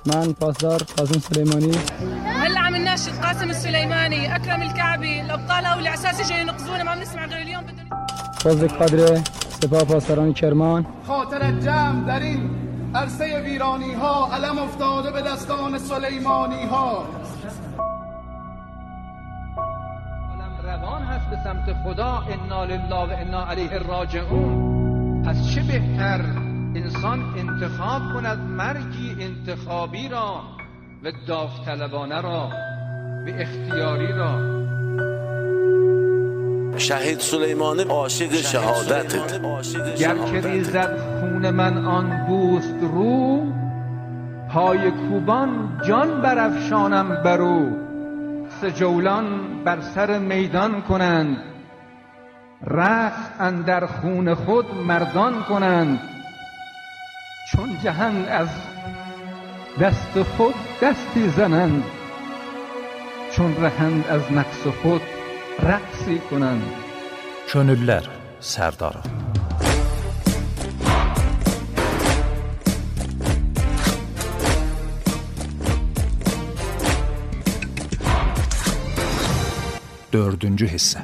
من پاسدار قاسم سلیمانی. هلا عم نناشد قاسم السليماني، اكرم الكعبي، الابطال او الاساسي جاي ينقذونا، ما بنسمع غير اليوم فوز قدر سپاه پاسداران کرمان. خاطر جمع در این عرصه ویرانی ها علم افتاده به دستان سلیمانی ها. روان هست به سمت خدا. انا لله و انا الیه راجعون. پس چه بهتر انسان انتخاب کند مرگی انتخابی را و داوطلبانه را و اختیاری را. شهید سلیمانی عاشق شهادت. گر که ریزد خون من آن دوست رو، پای کوبان جان برافشانم برو. سجولان بر سر میدان کنند، رقص اندر خون خود مردان کنند. چون جهان از دست خود دستی زنند، چون رهند از نفس خود rəqsi کنند. Könüllər sərdarı. Dördüncü hissə.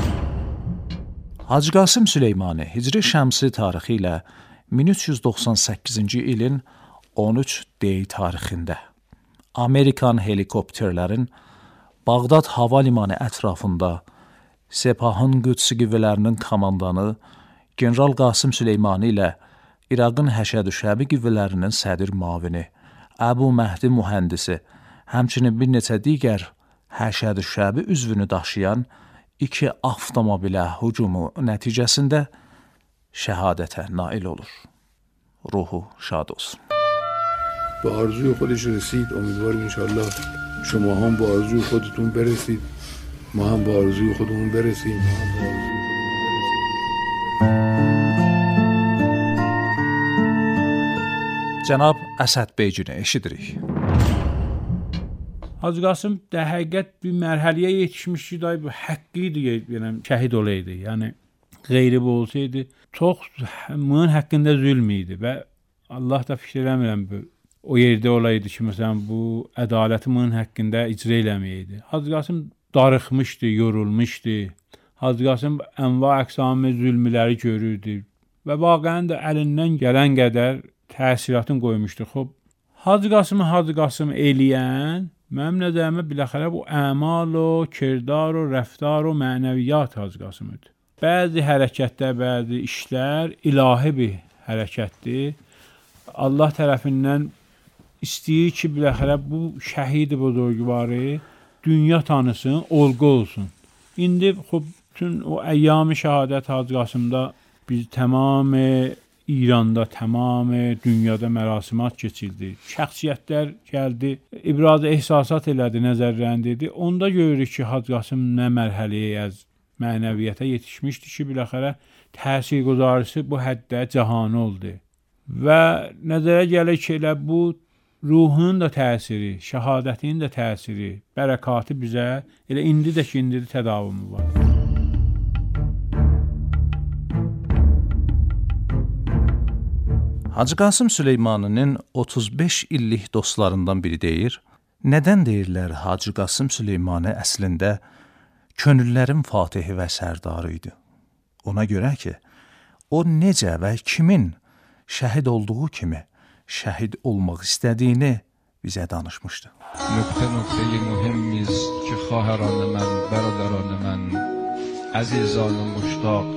Hacı Qasım Süleymani Hicri Şəmsi tarixi ilə 1398-ci ilin 13 dey tarixində Amerikan helikopterlərin Bağdad hava limanı ətrafında Sepahın Qüdsi qüvvələrinin komandanı General Qasım Süleymani ilə İraqın Həşəd-ü Şəbi qüvvələrinin sədir müavini Əbu Məhdi mühəndisi, həmçinin bir neçə digər Həşəd-ü Şəbi üzvünü daşıyan 2 avtomobilə hücumu nəticəsində şəhadətə nail olur. Ruhu şad olsun. به آرزوی خودش رسید. امیدواریم انشاءالله شما هم با آرزوی خودتون برسید، ما هم با آرزوی خودمون برسیم. Cənab Əsəd Beycini eşidirik. Hacı Qasım də həqiqət bir mərhələyə yetişmiş ki, dayı bu haqqı idi, yəni şəhid olaydı. Yəni qeyri bu olsaydı, çox bunun haqqında zülm idi və Allah da fikir eləmirəm bu o yerdə olaydı ki, məsələn bu ədaləti bunun haqqında icra eləməyəydi. Hacı Qasım darıxmışdı, yorulmuşdu. Hacı Qasım ənva əqsamı zülmləri görürdü və vaqəən də əlindən gələn qədər təsiratını qoymuşdu. Xoş, Hacı Qasım eləyən mənim nəzərimə biləxərə bu əmal o, kirdar o, rəftar o, mənəviyyat Hacı Qasımıdır. Bəzi hərəkətlər, bəzi işlər ilahi bir hərəkətdir. Allah tərəfindən istəyir ki, biləxərə bu şəhid buzurgvarı dünya tanısın, olgu olsun. İndi bütün o əyyam-ı şəhadət Hacı Qasımda biz tamam İranda, tamam dünyada mərasimat keçildi. Şəxsiyyətlər gəldi, ibraz ehsasat elədi, nəzərləndirdi. Onda görürük ki, Hacı Qasım nə mərhələyə az mənəviyyətə yetişmişdi ki, biləxərə təsirgüzarısı bu həddə cahanı oldu. Və nəzərə gəlir ki, elə bu ruhun da təsiri, şəhadətin də təsiri, bərəkatı bizə elə indi də ki, indi də tədavümü var. Hacı Qasım Süleymaninin 35 illik dostlarından biri deyir, nədən deyirlər Hacı Qasım Süleymani əslində könüllərin fatihi və sərdarı idi. Ona görə ki, o necə və kimin şəhid olduğu kimi şəhid olmaq istədiyini bizə danışmışdı. Nöqtə mühimmiz ki, xahəran mən, bərədəran mən, əzizan müştaq.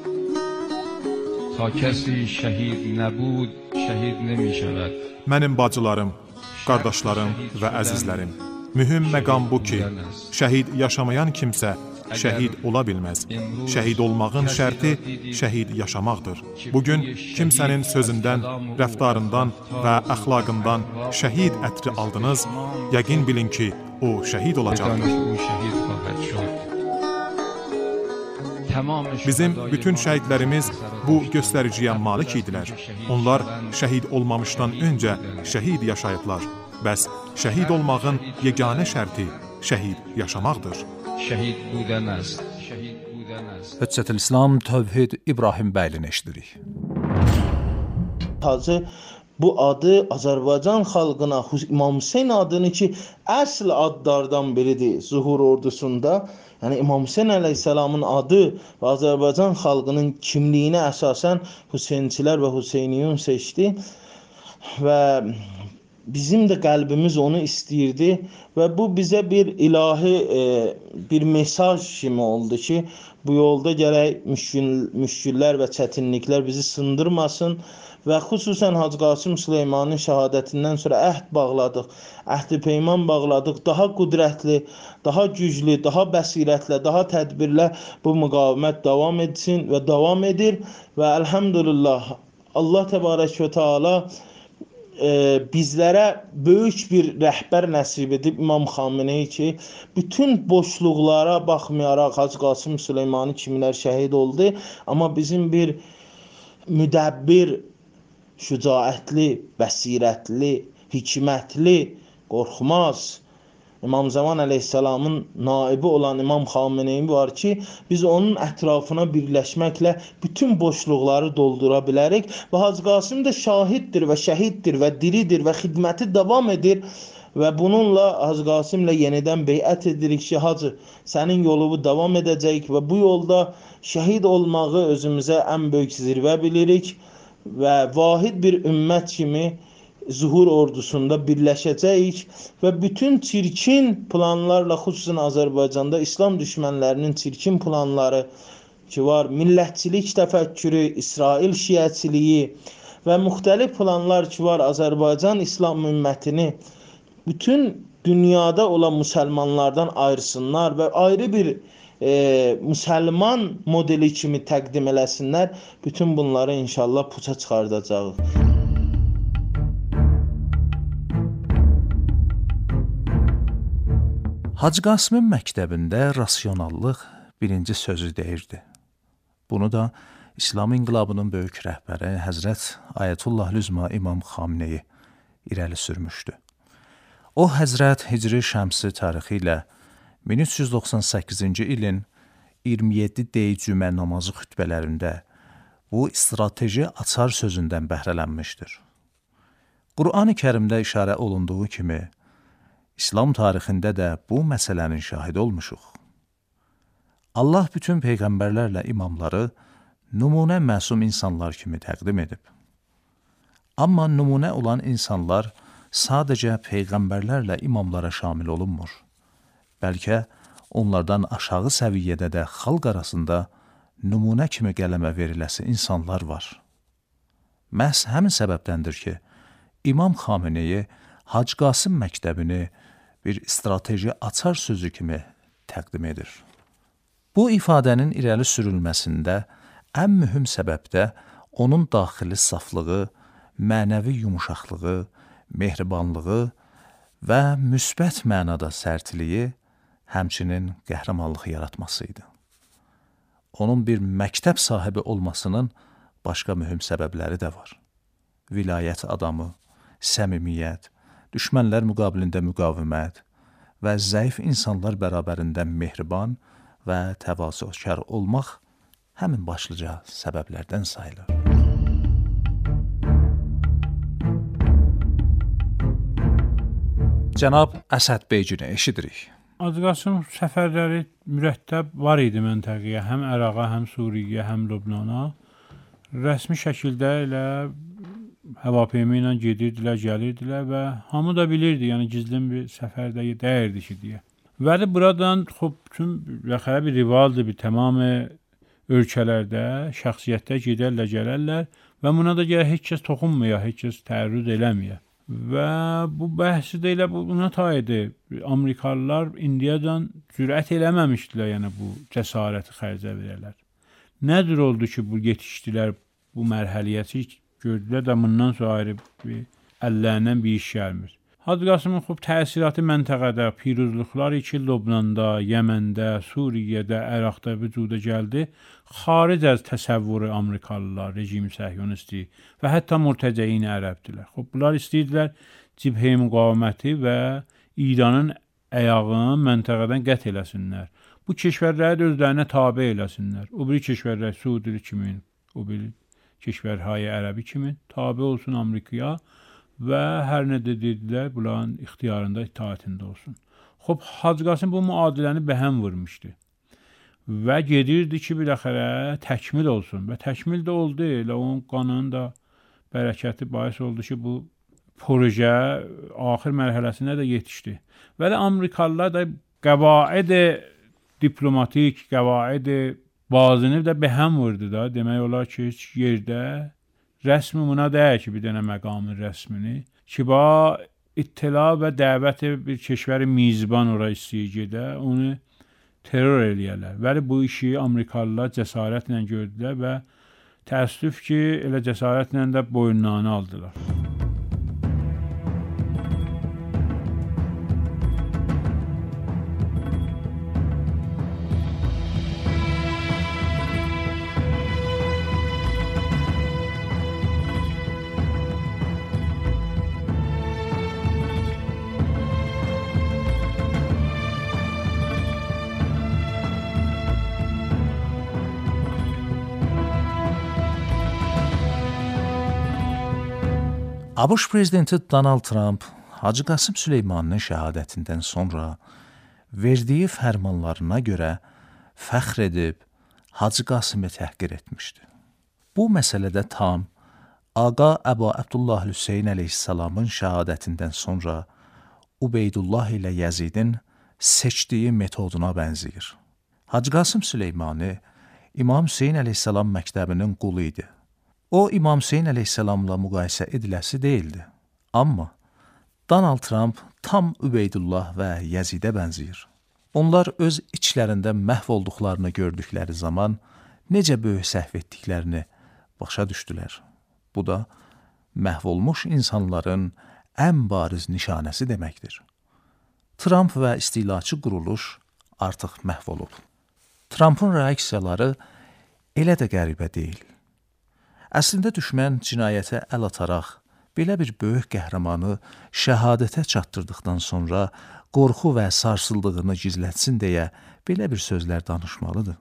Ta kəsi şəhid nəbud, şəhid nəmi şəvəd. Mənim bacılarım, qardaşlarım və əzizlərim, mühüm məqam bu ki, şəhid yaşamayan kimsə şəhid ola bilməz. Şəhid olmağın şərti şəhid yaşamaqdır. Bugün kimsənin sözündən, rəftarından və əxlaqından şəhid ətri aldınız, yəqin bilin ki, o şəhid olacaqdır. Bizim bütün şəhidlərimiz bu göstəriciyə malik idilər. Onlar şəhid olmamışdan öncə şəhid yaşayıblar. Bəs şəhid olmağın yeganə şərti şəhid yaşamaqdır. Şəhid budəməz. Hüccətül İslam Tövhid İbrahim bəylini eşidirik. Hacı bu adı Azərbaycan xalqına İmam Hüseyn adını ki, əsl adlardan biridir Zuhur ordusunda. Yəni İmam Hüseyn əleyhissalamın adı və Azərbaycan xalqının kimliyinə əsasən Hüseynçilər və Hüseyniyun seçdi və bizim də qəlbimiz onu istəyirdi və bu bizə bir ilahi bir mesaj kimi oldu ki, bu yolda gərək müşkillər və çətinliklər bizi sındırmasın və xüsusən Hacı Qasım Süleymanın şəhadətindən sonra əhd bağladıq, əhd-i peyman bağladıq, daha qüdrətli, daha güclü, daha bəsirətlə, daha tədbirlə bu müqavimət davam etsin və davam edir və əlhamdülillah Allah təbarək və Teala bizlərə böyük bir rəhbər nəsib edib İmam Xameneyi ki, bütün boşluqlara baxmayaraq Hacı Qasım Süleymanı kimlər şəhid oldu, amma bizim bir müdəbbir, şücaətli, bəsirətli, hikmətli, qorxmaz İmam Zaman əleyhissalamın naibi olan İmam Xameneyi var ki, biz onun ətrafına birləşməklə bütün boşluqları doldura bilərik və Hacı Qasım da şahiddir və şəhiddir və diridir və xidməti davam edir və bununla Hacı Qasımla yenidən beyət edirik ki, Hacı, sənin yolu davam edəcək və bu yolda şəhid olmağı özümüzə ən böyük zirvə bilirik və vahid bir ümmət kimi Zuhur ordusunda birləşəcəyik və bütün çirkin planlarla, xüsusən Azərbaycanda İslam düşmənlərinin çirkin planları ki var, millətçilik təfəkkürü, İsrail şiəçiliyi və müxtəlif planlar ki var, Azərbaycan İslam ümmətini bütün dünyada olan müsəlmanlardan ayırsınlar və ayrı bir müsəlman modeli kimi təqdim eləsinlər. Bütün bunları inşallah puça çıxardacağıq. Hacı Qasımın məktəbində rasionallıq birinci sözü deyirdi. Bunu da İslam inqilabının böyük rəhbəri Həzrət Ayətullah Lüzma İmam Xameneyi irəli sürmüşdü. O, Həzrət Hicri Şəmsi tarixi ilə 1398-ci ilin 27 deyicümə namazı xütbələrində bu strateji açar sözündən bəhrələnmişdir. Qur'an-ı Kərimdə işarə olunduğu kimi, İslam tarixində də bu məsələnin şahidi olmuşuq. Allah bütün peyğəmbərlərlə imamları nümunə məsum insanlar kimi təqdim edib. Amma nümunə olan insanlar sadəcə peyğəmbərlərlə imamlara şamil olunmur. Bəlkə onlardan aşağı səviyyədə də xalq arasında nümunə kimi qələmə veriləsi insanlar var. Məhz həmin səbəbdəndir ki, İmam Xameneyi Hacı Qasım məktəbini bir strateji açar sözü kimi təqdim edir. Bu ifadənin irəli sürülməsində ən mühüm səbəb də onun daxili saflığı, mənəvi yumuşaqlığı, mehribanlığı və müsbət mənada sərtliyi, həmçinin qəhrəmanlıq yaratması idi. Onun bir məktəb sahibi olmasının başqa mühüm səbəbləri də var. Vilayət adamı, səmimiyyət, düşmənlər müqabilində müqavimət və zəif insanlar bərabərində mehriban və təvazökar olmaq həmin başlıca səbəblərdən sayılır. Cənab Əsəd Beycini eşidirik. Hacı Qasım səfərləri mürəttəb var idi məntəqəyə, həm Əraqa, həm Suriyə, həm Lübnana. Rəsmi şəkildə ilə həvapeymi ilə gedirdilər, gəlirdilər və hamı da bilirdi, yəni gizlin bir səfərdə dəyirdi ki, deyə. Və də buradan bir rivaldır, bir tamamı ölkələrdə, şəxsiyyətdə gedərlər, gələrlər və buna da gələ heç kəs toxunmuyor, heç kəs tərrüd eləməyə. Və bu bəhsi də elə buna taydı. Amerikalılar indiyədən cürət eləməmişdilər, yəni bu cəsarəti xərcə verərlər. Nədir oldu ki, bu yetişdilər bu mərhələyə ki, gördülər də bundan sonra ayrı bir əllərindən bir iş gəlmir. Hacı Qasımın təsiratı məntəqədə, piruzluqlar ki, Lübnanda, Yəməndə, Suriyədə, Əraqda vücuda gəldi, xaric az təsəvvürü Amerikalılar, rejim səhyonisti və hətta murtəcəyin ərəbdilər. Bunlar istəyirdilər cibhə müqaviməti və İranın əyağını məntəqədən qət eləsinlər. Bu keşvərləri də özlərinə tabe eləsinlər. O biri keşvərlər Suudi kimi, o biri keşvərhay ərəbi kimi tabe olsun Amerikaya və hər nə də dedilər, bunların ixtiyarında, itaətində olsun. Xob, Hacı Qasım bu müadiləni bəhəm vurmuşdu və gedirdi ki, biləxərə təkmil olsun və təkmil də oldu. Elə onun qanının da bərəkəti bahis oldu ki, bu proje axır mərhələsinə də yetişdi. Vəli Amerikalılar da qəvaid diplomatik, qəvaid bazını da bəhəm vurdu da. Demək olar ki, heç yerdə rəsmi buna deyək ki, bir dənə məqamın rəsmini ki, ba ittila və dəvət bir keşvəri mizban ora istəyir gedə, onu terror eləyərlər. Vəli bu işi Amerikalılar cəsarətlə gördülər və təəssüf ki, elə cəsarətlə də boyunlarını aldılar. ABŞ prezidenti Donald Trump Hacı Qasım Süleymaninin şəhadətindən sonra verdiyi fərmanlarına görə fəxr edib Hacı Qasımı təhqir etmişdi. Bu məsələdə tam Ağa Əbu Abdullah Hüseyn əleyhissalamın şəhadətindən sonra Ubeydullah ilə Yəzidin seçdiyi metoduna bənzəyir. Hacı Qasım Süleymani İmam Hüseyn əleyhissalam məktəbinin qulu idi. O, İmam Hüseyn əleyhissalamla müqayisə ediləsi deyildi. Amma Donald Trump tam Übeydullah və Yəzidə bənzəyir. Onlar öz içlərində məhv olduqlarını gördükləri zaman necə böyük səhv etdiklərini başa düşdülər. Bu da məhv olmuş insanların ən bariz nişanəsi deməkdir. Trump və istilaçı quruluş artıq məhv olub. Trumpın reaksiyaları elə də qəribə deyil. Əslində düşmən cinayətə əl ataraq, belə bir böyük qəhrəmanı şəhadətə çatdırdıqdan sonra qorxu və sarsıldığını gizlətsin deyə belə bir sözlər danışmalıdır.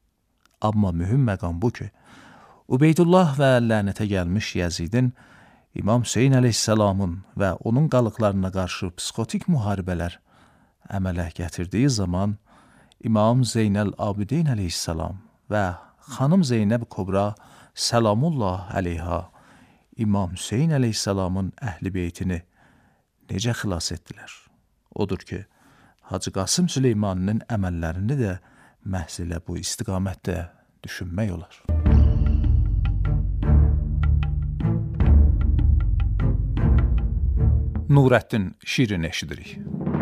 Amma mühüm məqam bu ki, Ubeydullah və lənətə gəlmiş Yəzidin İmam Hüseyn əleyhissalamın və onun qalıqlarına qarşı psixotik müharibələr əmələ gətirdiyi zaman İmam Zeynəl Abidin əleyhissalam və xanım Zeynəb Kubra Səlamullah əleyha İmam Hüseyn əleyhissalamın əhl-i beytini necə xilas etdilər? Odur ki, Hacı Qasım Süleymaninin əməllərini də məhz elə bu istiqamətdə düşünmək olar. Nurəddin Şirin eşidirik.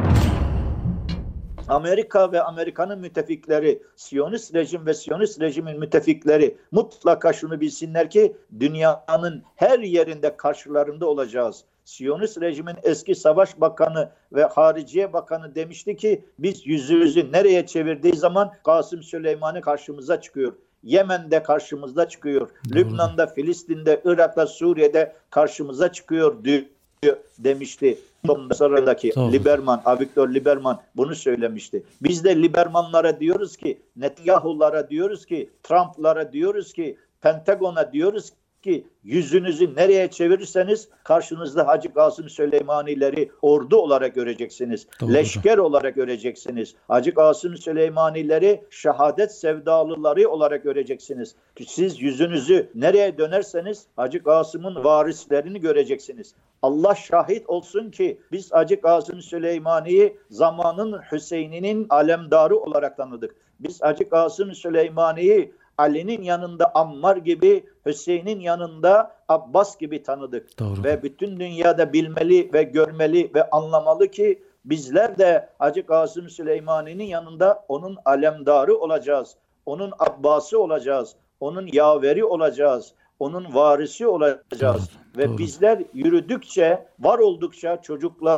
Amerika ve Amerika'nın müttefikleri, Siyonist rejim ve Siyonist rejimin müttefikleri mutlaka şunu bilsinler ki dünyanın her yerinde karşılarında olacağız. Siyonist rejimin eski savaş bakanı ve hariciye bakanı demişti ki biz yüzümüzü nereye çevirdiği zaman Kasım Süleymani karşımıza çıkıyor. Yemen'de karşımıza çıkıyor. Doğru. Lübnan'da, Filistin'de, Irak'ta, Suriye'de karşımıza çıkıyor demişti. Sonrasındaki Lieberman, Avigdor Lieberman bunu söylemişti. Biz de Liebermanlara diyoruz ki, Netanyahu'lara diyoruz ki, Trump'lara diyoruz ki, Pentagon'a diyoruz ki yüzünüzü nereye çevirirseniz karşınızda Hacı Kasım Süleymanileri ordu olarak göreceksiniz. Doğru. Leşker olarak göreceksiniz. Hacı Kasım Süleymanileri şehadet sevdalıları olarak göreceksiniz. Siz yüzünüzü nereye dönerseniz Hacı Kasım'ın varislerini göreceksiniz. Allah şahit olsun ki biz Hacı Kasım Süleymani'yi zamanın Hüseyin'inin alemdarı olarak tanıdık. Biz Hacı Kasım Süleymani'yi Ali'nin yanında Ammar gibi, Hüseyin'in yanında Abbas gibi tanıdık. Doğru. Ve bütün dünyada bilmeli ve görmeli ve anlamalı ki bizler de Hacı Kasım Süleymani'nin yanında onun alemdarı olacağız. Onun Abbası olacağız. Onun yaveri olacağız. Onun varisi olacağız. Doğru. Ve doğru. Bizler yürüdükçe, var oldukça çocuklar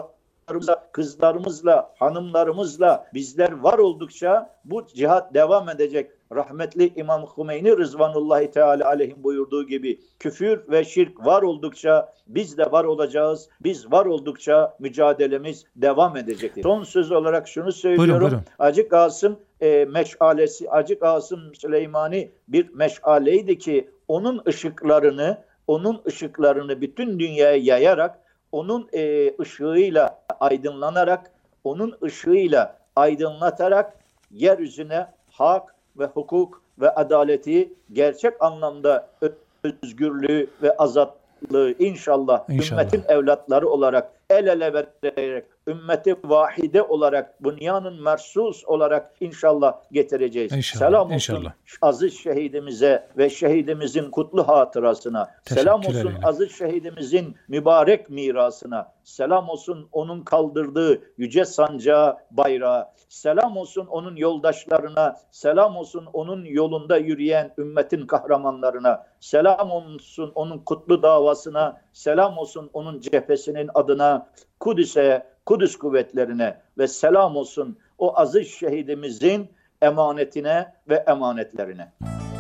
kızlarımızla, hanımlarımızla bizler var oldukça bu cihat devam edecek. Rahmetli İmam Hümeyni Rızvanullahi Teala aleyhim buyurduğu gibi küfür ve şirk var oldukça biz de var olacağız. Biz var oldukça mücadelemiz devam edecektir. Son söz olarak şunu söylüyorum. Buyurun. Hacı Kasım meşalesi, Hacı Kasım Süleymani bir meşaleydi ki onun ışıklarını bütün dünyaya yayarak, onun ışığıyla aydınlanarak, onun ışığıyla aydınlatarak yeryüzüne hak ve hukuk ve adaleti, gerçek anlamda özgürlüğü ve azatlığı inşallah ümmetin evlatları olarak el ele vererek, ümmeti vahide olarak, bünyanın mersus olarak inşallah getireceğiz. İnşallah, Selam olsun inşallah. aziz şehidimize ve şehidimizin kutlu hatırasına. Selam olsun aziz şehidimizin mübarek mirasına. Selam olsun onun kaldırdığı yüce sancağı, bayrağı. Selam olsun onun yoldaşlarına. Selam olsun onun yolunda yürüyen ümmetin kahramanlarına. Selam olsun onun kutlu davasına. Selam olsun onun cephesinin adına, Kudüs'e, Kudüs kuvvetlerine ve selam olsun o aziz şehidimizin emanetine ve emanetlerine.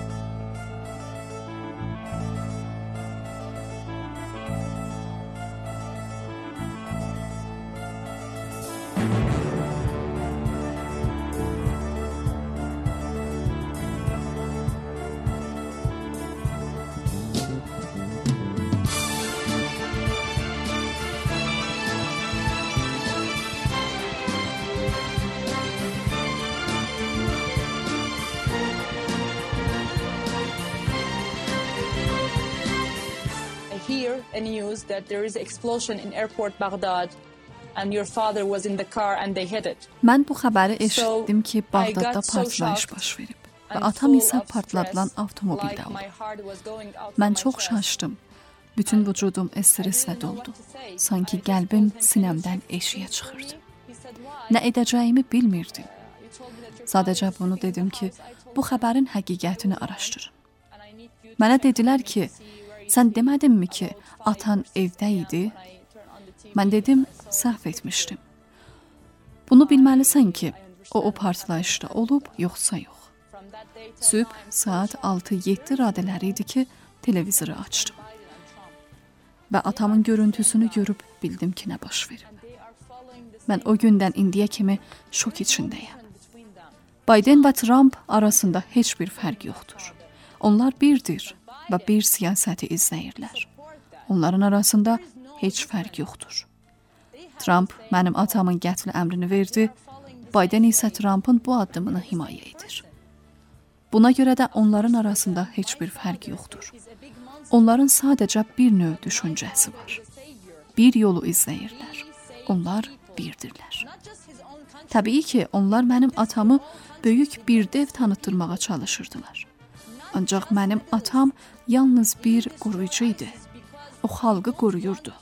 Hear a news that there is an explosion in airport Baghdad and your father was in the car and they hit it. Mən bu xəbəri eşitdim ki, Bağdadda partlayış baş verib və atam isə partladılan avtomobildə oldu. Mən çox şaşdım. Bütün vücudum streslə doldu. Sanki qəlbim sinəmdən eşiyə çıxırdı. Nə edəcəyimi bilmirdim. Sadəcə bunu dedim ki, bu xəbərin həqiqətini araşdırın. Mənə dedilər ki, sən demədinmi ki, atan evdə idi? Mən dedim, səhv etmişdim. Bunu bilməlisən ki, o partlayışda olub, yoxsa yox. Sübh saat 6-7 radələri idi ki, televizoru açdım. Və atamın görüntüsünü görüb bildim ki, nə baş verib. Mən o gündən indiyə kimi şok içindəyəm. Biden və Trump arasında heç bir fərq yoxdur. Onlar birdir və bir siyasəti izləyirlər. Onların arasında heç fərq yoxdur. Trump mənim atamın qətl əmrini verdi, Biden isə Trumpın bu addımını himayə edir. Buna görə də onların arasında heç bir fərq yoxdur. Onların sadəcə bir növ düşüncəsi var. Bir yolu izləyirlər. Onlar birdirlər. Təbii ki, onlar mənim atamı böyük bir dev tanıtdırmağa çalışırdılar. Ancaq mənim atam yalnız bir qoruyucu idi. O xalqı qoruyurdu.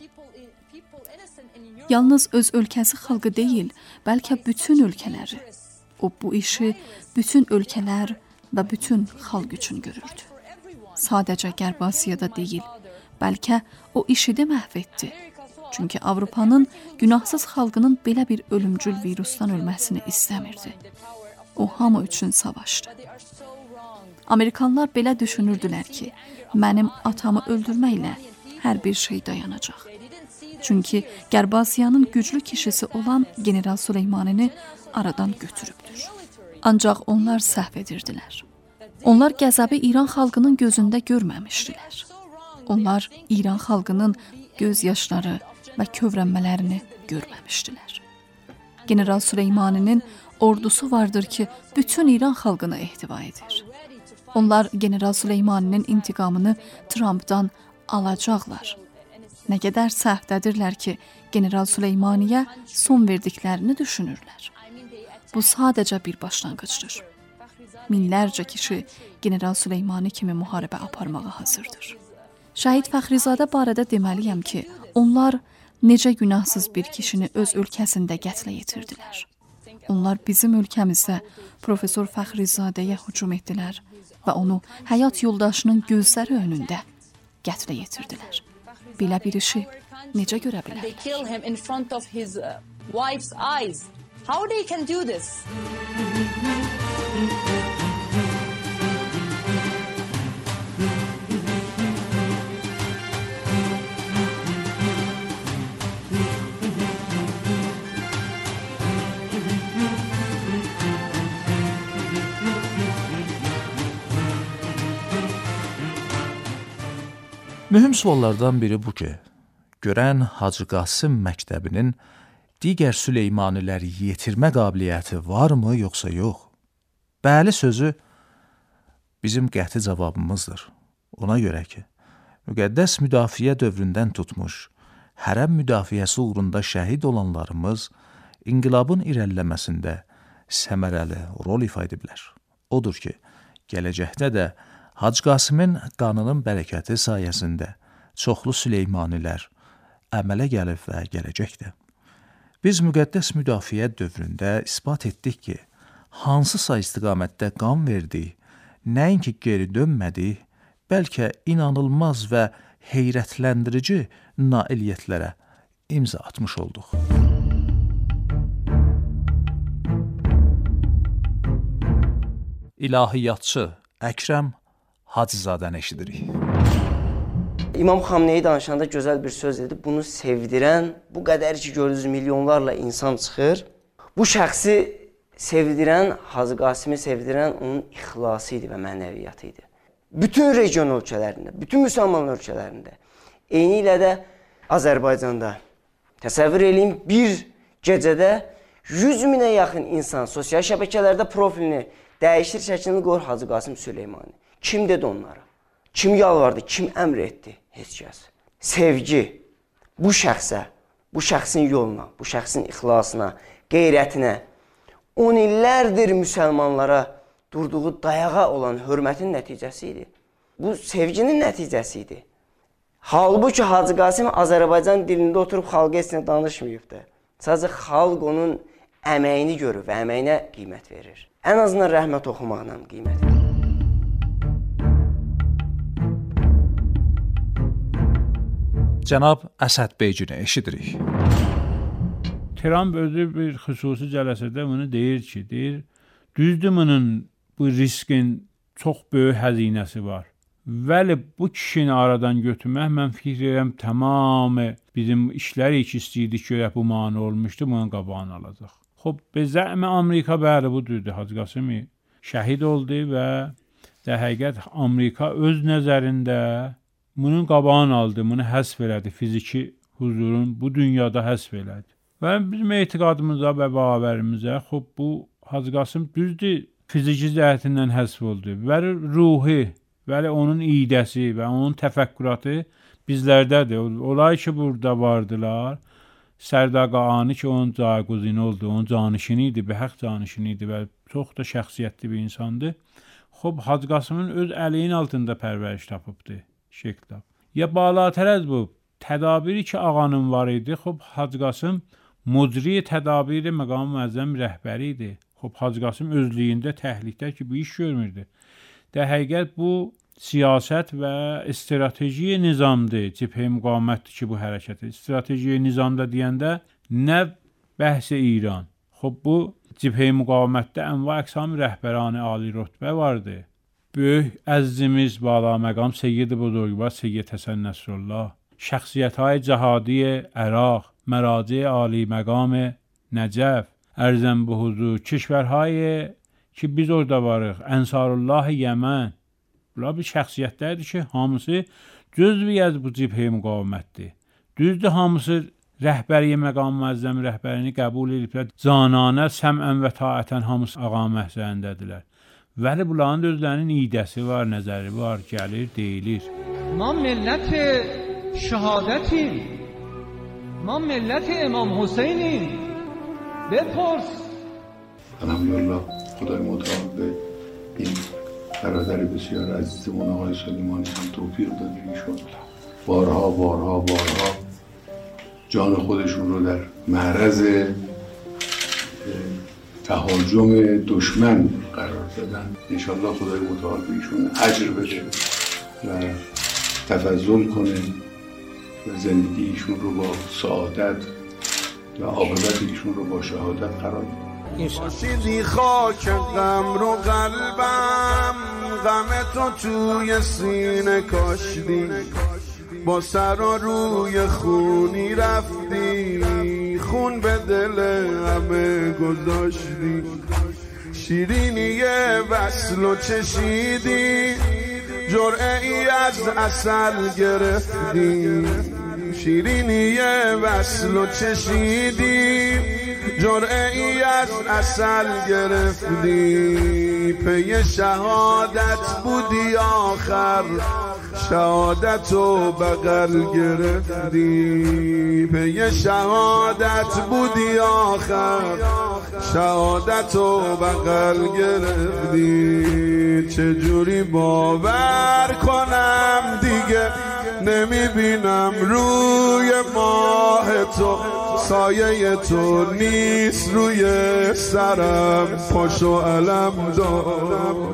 Yalnız öz ölkəsi xalqı deyil, bəlkə bütün ölkələri. O bu işi bütün ölkələr və bütün xalq üçün görürdü. Sadəcə Qərb Asiyada deyil, bəlkə o işi də məhv etdi. Çünki Avropanın günahsız xalqının belə bir ölümcül virusdan ölməsini istəmirdi. O hamı üçün savaşdı. Amerikanlar belə düşünürdülər ki, mənim atamı öldürməklə hər bir şey dayanacaq. Çünki Qərb Asiyanın güclü kişisi olan General Süleymanini aradan götürübdür. Ancaq onlar səhv edirdilər. Onlar qəzəbi İran xalqının gözündə görməmişdilər. Onlar İran xalqının göz yaşları və kövrənmələrini görməmişdilər. General Süleymaninin ordusu vardır ki, bütün İran xalqını ehtiva edir. Onlar General Süleymaninin intiqamını Trumpdan alacaqlar. Nə qədər səhvdədirlər ki, General Süleymaniyə son verdiklərini düşünürlər. Bu sadəcə bir başlanğıcdır. Minlərcə kişi General Süleymani kimi müharibə aparmağa hazırdır. Şəhid Fəxrizadə barədə deməliyəm ki, onlar necə günahsız bir kişini öz ölkəsində qətlə yetirdilər. Onlar bizim ölkəmizdə Profesor Fəxrizadəyə hücum etdilər və onu həyat yoldaşının gözləri önündə qətlə yetirdilər. Belə bir işi necə görə bilərlər? wife's eyes. How they can do this? Mühüm suallardan biri bu ki, görən Hacı Qasım məktəbinin digər Süleymaniləri yetirmə qabiliyyəti varmı, yoxsa yox? Bəli sözü bizim qəti cavabımızdır. Ona görə ki, müqəddəs müdafiə dövründən tutmuş, hərəm müdafiəsi uğrunda şəhid olanlarımız inqilabın irəliləməsində səmərəli rol ifa ediblər. Odur ki, gələcəkdə də Hacı Qasımın qanının bərəkəti sayəsində çoxlu Süleymanilər əmələ gəlib və gələcəkdir. Biz müqəddəs müdafiə dövründə isbat etdik ki, hansısa istiqamətdə qan verdik, nəinki geri dönmədik, bəlkə inanılmaz və heyrətləndirici nailiyyətlərə imza atmış olduq. İlahiyyatçı Əkrəm Hacızadən eşidirik. İmam Xamneyi danışanda gözəl bir söz dedi. Bunu sevdirən, bu qədər ki görürüz milyonlarla insan çıxır. Bu şəxsi sevdirən, Hacı Qasimi sevdirən onun ixlası idi və mənəviyyatı idi. Bütün region ölkələrində, bütün müsəlman ölkələrində, eyni ilə də Azərbaycanda təsəvvür edin, bir gecədə 100 minə yaxın insan sosial şəbəkələrdə profilini dəyişir, şəklini qoyur Hacı Qasım Süleymani. Kim dedi onlara? Kim yalvardı? Kim əmr etdi? Heç kəs. Sevgi bu şəxsə, bu şəxsin yoluna, bu şəxsin ixlasına, qeyrətinə, 10 illərdir müsəlmanlara durduğu dayağa olan hörmətin nəticəsi idi. Bu sevginin nəticəsi idi. Halbuki Hacı Qasım Azərbaycan dilində oturub xalqa heç nə danışmayıbdı. Sadəcə xalq onun əməyini görür və əməyinə qiymət verir. Ən azından rəhmət oxumaqla qiymət verir. Cənab Əsəd Beycini eşidirik. Trump özü bir xüsusi cələsədə bunu deyir ki, düzdür bunun bu riskin çox böyük həzinəsi var. Vəli bu kişini aradan götürmək, mən fikir edirəm, tamamı bizim işləri ki istəyirdik ki, bu mane olmuşdu, bunun qabağını alacaq. Xob, bezəmə Amerika bəli bu düzdür, Hacı Qasimi şəhid oldu və həqiqət Amerika öz nəzərində bunun qabağını aldı, bunu həsf elədi, fiziki huzurun bu dünyada həsf elədi. Və bizim etiqadımıza və bağərimizə, xob bu Hacı Qasım düzdür, fiziki cəhətindən həsf oldu və ruhi, bəli onun idəsi və onun təfəkküratı bizlərdədir. Olay ki, burada vardılar, Sərdaqa ki, onun caguzini oldu, onun canişini idi, bəhəq canişini idi və çox da şəxsiyyətli bir insandı. Xob, Hacı Qasımın öz əlinin altında pərvəriş tapıbdı. Şeklab. Ya balatərəz bu tədabiri ki ağanın var idi. Xob Hacı Qasım mudri tədabiri məqam müəzzəm rəhbəri idi. Xob Hacı Qasım özlüyündə təhlikdə ki bu iş görmürdü. Də həqiqət bu siyasət və strateji nizamdır. Cibhə müqavimətdir ki bu hərəkəti. Strateji nizamda deyəndə nə bəhs-i İran. Xob bu cibhə müqavimətdə ənva əqsam rəhbərani ali rütbə vardı. Böyük əzzimiz Bala məqam Seyyid-i Buzurgvar Seyyid Həsən Nəsrullah, şəxsiyyət-های cəhadi Əraq, məraci ali məqam Nəcəf, ərzən bu huzur, kişvərهای ki biz orada varıq, Ənsarullah Yəmən. Bunlar bir şəxsiyyətlərdir ki, hamısı cüzvi az bu cibhə müqavimətdir. Düzdür, hamısı rəhbəriyə məqam müəzzəm rəhbərini qəbul ediblər, cananə, səmən və taətən hamısı ağa məhzərindədirlər. Vəli bunların özlərinin idəsi var, nəzəri var, gəlir, deyilir. ما ملت شهادتیم، ما ملت امام حسینیم. بپرس. الحمدلله خدای متعال به این برادر بسیار عزیزمون آقای سلیمانی هم توفیق داده. ایشون بارها جان خودشون رو در معرض تهاجم دشمن قرار دادن. انشالله خدای متعال به ایشون اجر بده و تفضل کنه و زندگی ایشون رو با سعادت و عاقبت ایشون رو با شهادت قرار میدیم. باشیدی خاک غم رو قلبم، غم تو توی سینه کاشتی، با سر و روی خونی رفتی، خون به دل همه گذاشتی، شیرینی وصل و چشیدی، جرعه ای از عسل گرفتی، شیرینی وصل و چشیدی، جرعه ای از عسل گرفتی، پی شهادت بودی آخر، شهادت و بغل گرفتی، پی شهادت بودی آخر، شهادت و بغل گرفتی، چجوری باور کنم دیگه نمیبینم روی ماه تو، سایه تو نیست روی سرم، پاشو علم دار،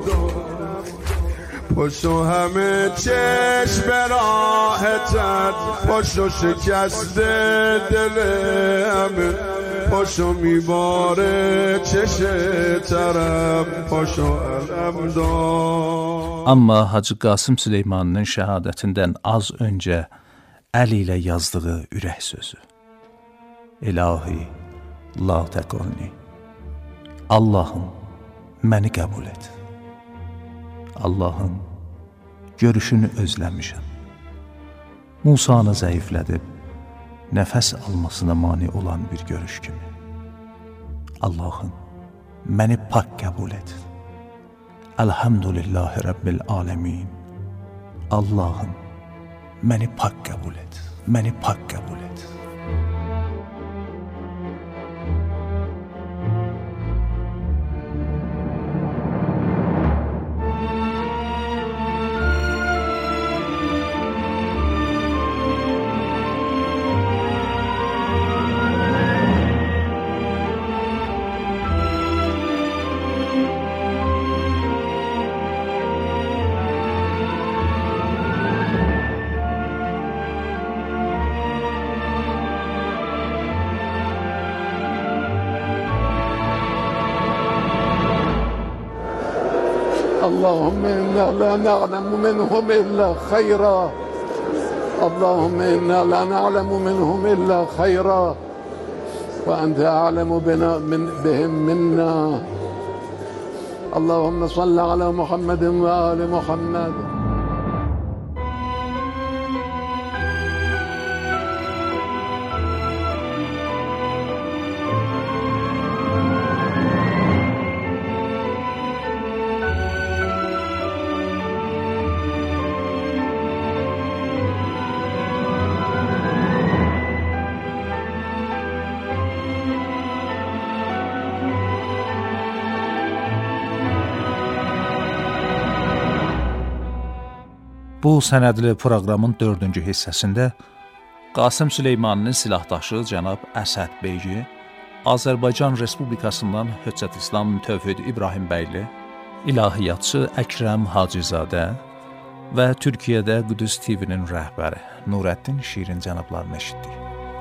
پاشو همه چشم راحتت، پاشو شکست دل همه، پاشو میباره چش طرف، پاشو علم دار. Amma Hacı Qasım Süleymanın şəhadətindən az öncə əli ilə yazdığı ürək sözü. İlahi, la təqolni. Allahım, məni qəbul et. Allahım, görüşünü özləmişəm. Musanı zəiflədib, nəfəs almasına mani olan bir görüş kimi. Allahım, məni pak qəbul et. Elhamdülillahi Rabbil alemin. Allahım, məni pak qəbul et. Məni pak qəbul et. اللهم إنا لا نعلم منهم إلا خيرا، اللهم إنا لا نعلم منهم إلا خيرا، وأنت أعلم بهم منا. اللهم صل على محمد وآل محمد. Bu sənədli proqramın 4-cü hissəsində Qasım Süleymaninin silahdaşı cənab Əsəd Beygi, Azərbaycan Respublikasından Höccət İslam Tövhid İbrahim bəyli, ilahiyyatçı Əkrəm Hacızadə və Türkiyədə Qüdüs TV-nin rəhbəri Nurəddin Şirin cənablarını eşitdik.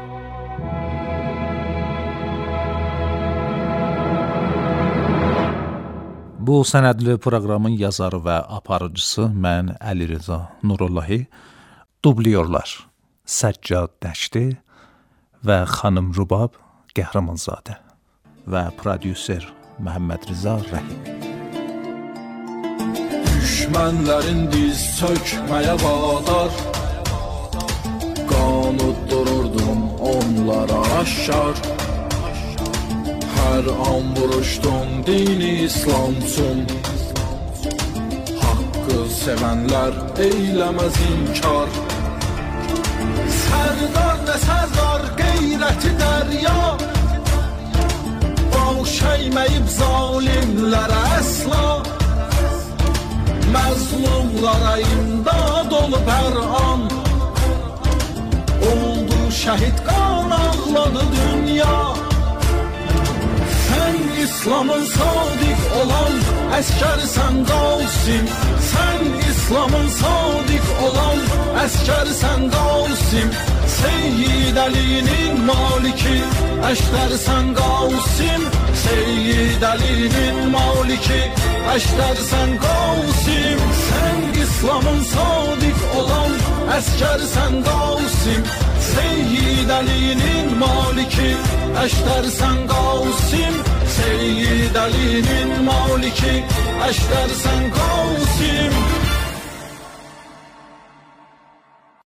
Bu sənədli proqramın yazarı və aparıcısı mən Əli Rıza Nurullahi, dublyorlar Səccad Dəşti və xanım Rubab Qəhrəmanzadə və prodüser Məhəmməd Rıza Rəhim. Düşmənlərin diz çökməyə vadar, qan uddururdum onlara aşkar. Hər an vuruşdum dini İslam üçün, haqqı sevənlər eyləməz inkar. Sərdar nə sərdar qeyrəti dərya, baş əyməyib zalimlərə əsla, məzlumlara imdad olub hər an, oldu şəhid qan ağladı dünya. Sən İslamın sadiq olan əskərsən Qasim, sən İslamın sadiq olan əskərsən Qasim, Seyyid Ali'nin maliki, eşdersen Gavsim. Seyyid Ali'nin maliki, eşdersen Gavsim. Sen İslam'ın sadık olan əskersen Gavsim. Seyyid Ali'nin maliki, eşdersen Gavsim. Seyyid Ali'nin maliki, eşdersen Gavsim.